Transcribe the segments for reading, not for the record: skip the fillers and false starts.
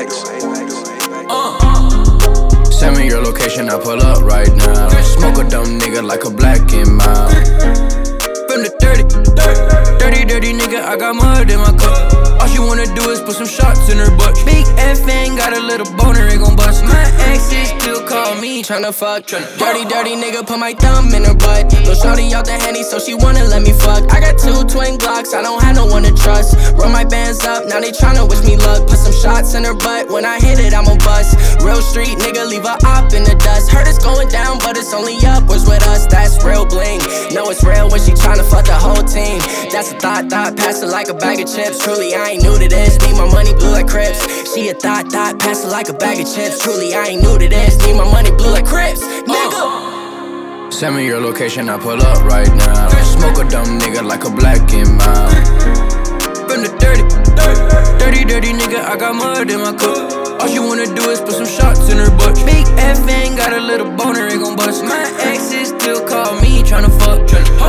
Apex. Send me your location, I pull up right now. Smoke a dumb nigga like a black and mild. From the dirty nigga, I got mud in my cup. All she wanna do is put some shots in her butt. Big F ain't got a little boner, it gon' bust. My exes still call me tryna fuck. Dirty nigga, put my thumb in her butt. Lil' shawty out the Henny, so she wanna let me fuck. I got 2 twin Glocks, I don't have no one to trust. Roll my bands up, now they tryna wish me luck. Put some shots in her butt, when I hit it, I'ma bust. Real street nigga, leave her op in the dust. Heard it's going down, but it's only upwards with us. That's real bling. Know it's real when she tryna fuck the whole team. That's a thought, pass it like a bag of chips. Truly, I ain't new to this. Need my money blue like Crips. She a thought, pass it like a bag of chips. Truly, I ain't new to this. Need my money blue like Crips, nigga. Send me your location, I pull up right now. Smoke a dumb nigga like a black and mild. From the dirty nigga, I got mud in my cup. All she wanna do is put some shots in her butt. Big F ain't got a little boner, it gon' bust. My exes still call me tryna fuck.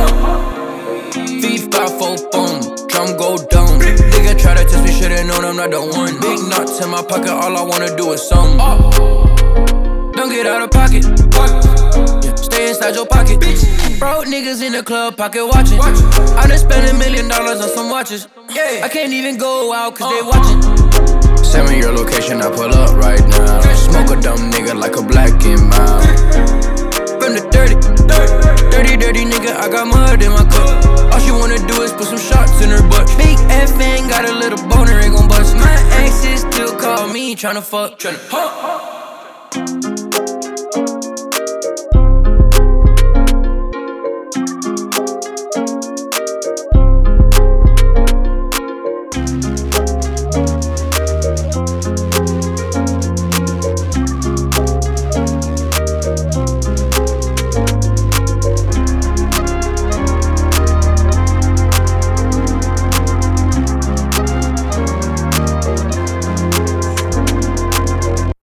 Feet 5 4 boom, drum go down. Nigga try to test me, shoulda known I'm not the one. Big knots in my pocket, all I wanna do is some. Don't get out of pocket, yeah, stay inside your pocket. Broke niggas in the club, pocket watching. I done spent $1 million on some watches. I can't even go out cause they watching. Send me your location, I pull up right now. Smoke a dumb nigga like a black and mild. From the dirty nigga, I got mud in my cup. All she wanna do is put some shots in her butt. Big F ain't got a little boner, it gon' bust. My exes still call me tryna fuck.